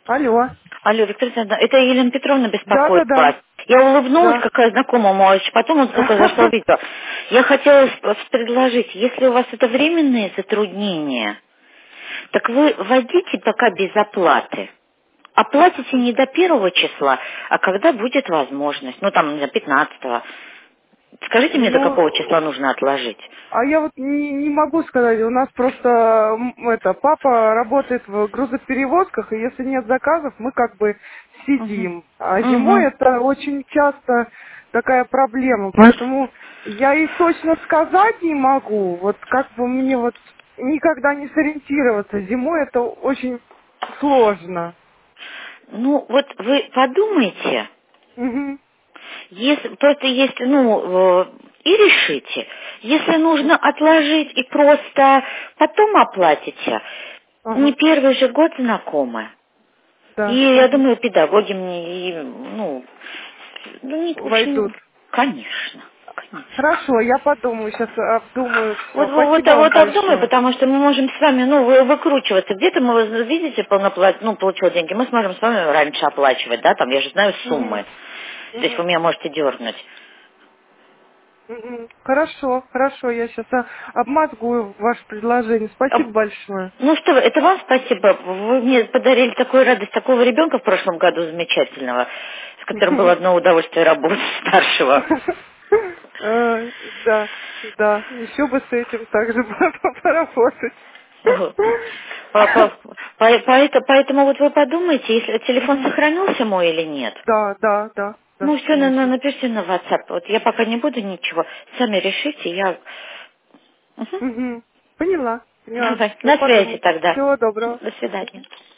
Алло. Алло, Виктория Александровна, это Елена Петровна Да, беспокоит да, да. вас. Я улыбнулась, Да. какая знакомая, молодец, потом он только зашла в видео. Я хотела предложить, если у вас это временные затруднения, так вы вводите пока без оплаты. Оплатите не до 1 числа, а когда будет возможность. Ну, там, не знаю, 15-го. Скажите мне, до Ну, какого числа нужно отложить? а я вот не могу сказать, у нас просто папа работает в грузоперевозках, и если нет заказов, мы как бы Угу. сидим. А зимой Угу. это очень часто такая проблема, поэтому я и точно сказать не могу, вот как бы мне вот никогда не сориентироваться. Зимой это очень сложно. Ну, вот вы подумайте, Мгм. если, просто если, и решите. Если нужно отложить и просто потом оплатите, не Ага, первый же год знакомы. И да. я Мгм. думаю, педагоги мне, в Войдут. общем, конечно, конечно. Хорошо, я подумаю, сейчас обдумаю Вот, все. вот, Спасибо вам вот обдумай, большое. потому что мы можем с вами, выкручиваться. Где-то мы, видите, получил деньги, мы сможем с вами раньше оплачивать, да, там, я же знаю Мгм, суммы. То есть вы мгм, меня можете дернуть. мгм. Хорошо, хорошо, я сейчас обмозгую ваше предложение. Спасибо большое. Ну что вы, это вам спасибо. Вы мне подарили такую радость, такого ребенка в прошлом году замечательного, с которым было одно удовольствие работать старшего. Да, да, еще бы с этим также поработать. Вот. Поэтому вот вы подумайте, если телефон Мгм. сохранился мой или нет. Да, да, да, да, Ну все, конечно. напишите на WhatsApp. Вот я пока не буду ничего. Сами решите, я... Мгм. Мгм. Поняла, поняла. Давай, Все, на связи подумаю. тогда. Всего доброго. До свидания.